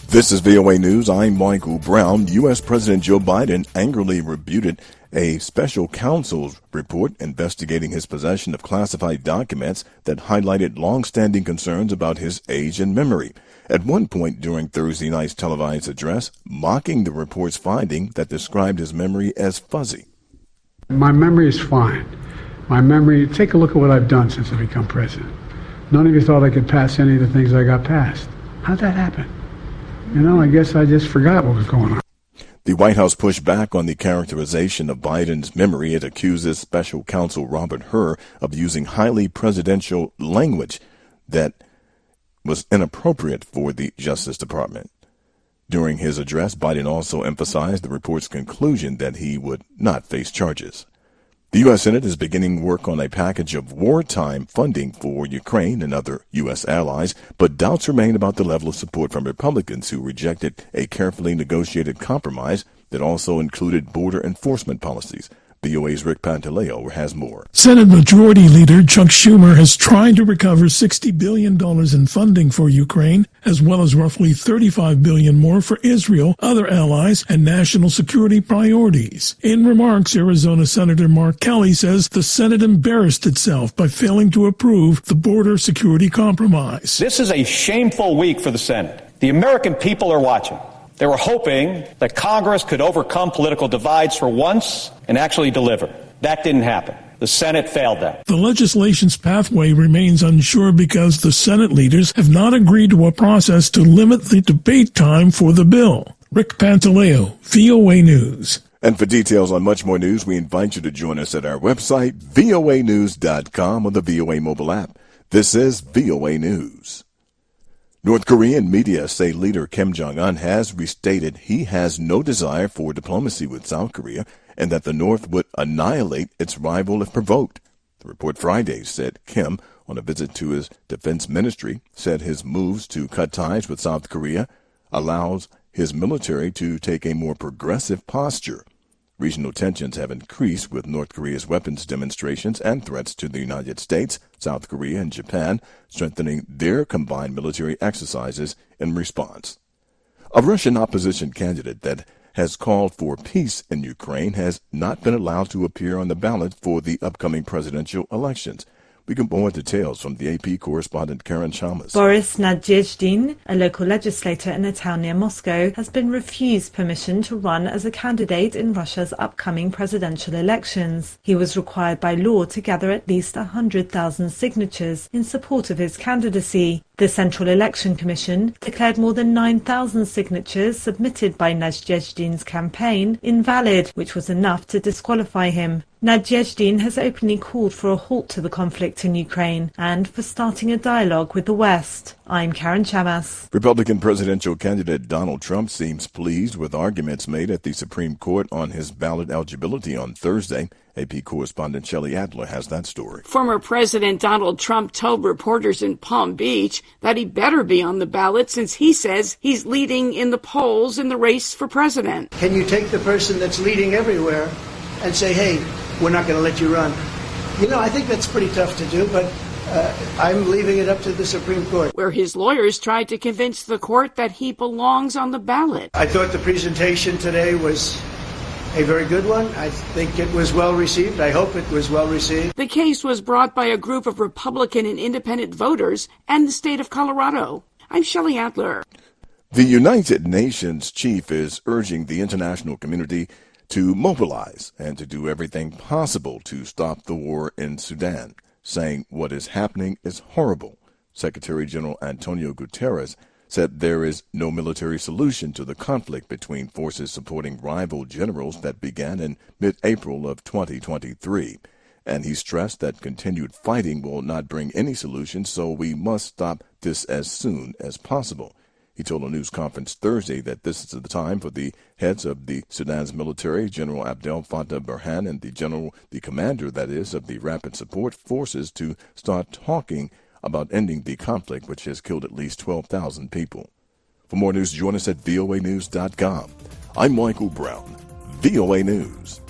This is VOA News. I'm Michael Brown. U.S. President Joe Biden angrily rebutted a special counsel's report investigating his possession of classified documents that highlighted long-standing concerns about his age and memory. At one point during Thursday night's televised address, mocking the report's finding that described his memory as fuzzy. My memory is fine. Take a look at what I've done since I've become president. None of you thought I could pass any of the things I got passed. How'd that happen? I guess I just forgot what was going on. The White House pushed back on the characterization of Biden's memory. It accuses special counsel Robert Hur of using highly presidential language that was inappropriate for the Justice Department. During his address, Biden also emphasized the report's conclusion that he would not face charges. The U.S. Senate is beginning work on a package of wartime funding for Ukraine and other U.S. allies, but doubts remain about the level of support from Republicans who rejected a carefully negotiated compromise that also included border enforcement policies. VOA's Rick Pantaleo has more. Senate Majority Leader Chuck Schumer has tried to recover $60 billion in funding for Ukraine, as well as roughly $35 billion more for Israel, other allies, and national security priorities. In remarks, Arizona Senator Mark Kelly says the Senate embarrassed itself by failing to approve the border security compromise. This is a shameful week for the Senate. The American people are watching. They were hoping that Congress could overcome political divides for once and actually deliver. That didn't happen. The Senate failed that. The legislation's pathway remains unsure because the Senate leaders have not agreed to a process to limit the debate time for the bill. Rick Pantaleo, VOA News. And for details on much more news, we invite you to join us at our website, voanews.com, or the VOA mobile app. This is VOA News. North Korean media say leader Kim Jong-un has restated he has no desire for diplomacy with South Korea and that the North would annihilate its rival if provoked. The report Friday said Kim, on a visit to his defense ministry, said his moves to cut ties with South Korea allows his military to take a more progressive posture. Regional tensions have increased with North Korea's weapons demonstrations and threats to the United States, South Korea, and Japan, strengthening their combined military exercises in response. A Russian opposition candidate that has called for peace in Ukraine has not been allowed to appear on the ballot for the upcoming presidential elections. We get more details from the AP correspondent Karen Chalmers. Boris Nadezhdin, a local legislator in a town near Moscow, has been refused permission to run as a candidate in Russia's upcoming presidential elections. He was required by law to gather at least 100,000 signatures in support of his candidacy. The Central Election Commission declared more than 9,000 signatures submitted by Nadezhdin's campaign invalid, which was enough to disqualify him. Nadezhdin has openly called for a halt to the conflict in Ukraine and for starting a dialogue with the West. I'm Karen Chamas. Republican presidential candidate Donald Trump seems pleased with arguments made at the Supreme Court on his ballot eligibility on Thursday. AP correspondent Shelley Adler has that story. Former President Donald Trump told reporters in Palm Beach that he better be on the ballot since he says he's leading in the polls in the race for president. Can you take the person that's leading everywhere and say, hey, we're not going to let you run? I think that's pretty tough to do, but I'm leaving it up to the Supreme Court. Where his lawyers tried to convince the court that he belongs on the ballot. I thought the presentation today was a very good one. I think it was well received. I hope it was well received. The case was brought by a group of Republican and independent voters and the state of Colorado. I'm Shelley Adler. The United Nations chief is urging the international community to mobilize and to do everything possible to stop the war in Sudan, saying what is happening is horrible. Secretary General Antonio Guterres said there is no military solution to the conflict between forces supporting rival generals that began in mid-April of 2023. And he stressed that continued fighting will not bring any solution, so we must stop this as soon as possible. He told a news conference Thursday that this is the time for the heads of the Sudan's military, General Abdel Fattah Burhan, and the commander, that is, of the Rapid Support Forces, to start talking about ending the conflict, which has killed at least 12,000 people. For more news, join us at voanews.com. I'm Michael Brown, VOA News.